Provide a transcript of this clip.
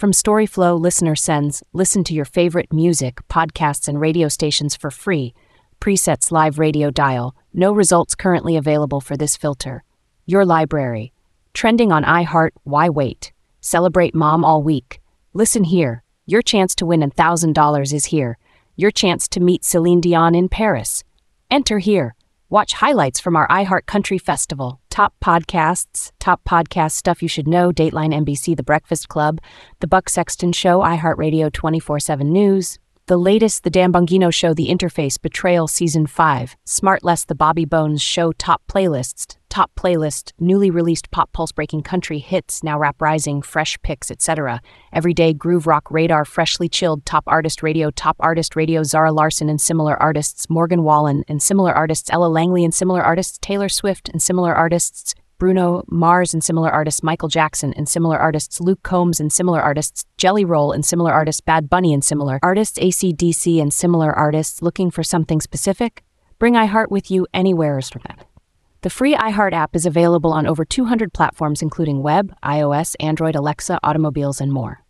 From StoryFlow, Listener Sends, listen to your favorite music, podcasts, and radio stations for free. Presets live radio dial. No results currently available for this filter. Your library. Trending on iHeart, why wait? Celebrate mom all week. Listen here. Your chance to win $1,000 is here. Your chance to meet Celine Dion in Paris. Enter here. Watch highlights from our iHeart Country Festival. Top podcasts, top podcast stuff you should know, Dateline NBC, The Breakfast Club, The Buck Sexton Show, iHeartRadio 24/7 News. The latest, The Dan Bongino Show, The Interface, Betrayal Season 5, Smartless, The Bobby Bones Show Top Playlist, newly released pop pulse breaking country hits, Now Rap Rising, Fresh Picks, etc. Everyday Groove Rock Radar, Freshly Chilled, Top Artist Radio, Zara Larson and Similar Artists, Morgan Wallen and Similar Artists, Ella Langley and Similar Artists, Taylor Swift and Similar Artists, Bruno Mars and Similar Artists, Michael Jackson and Similar Artists, Luke Combs and Similar Artists, Jelly Roll and Similar Artists, Bad Bunny and Similar Artists, AC/DC and Similar Artists. Looking for something specific? Bring iHeart with you anywhere. The free iHeart app is available on over 200 platforms including web, iOS, Android, Alexa, automobiles, and more.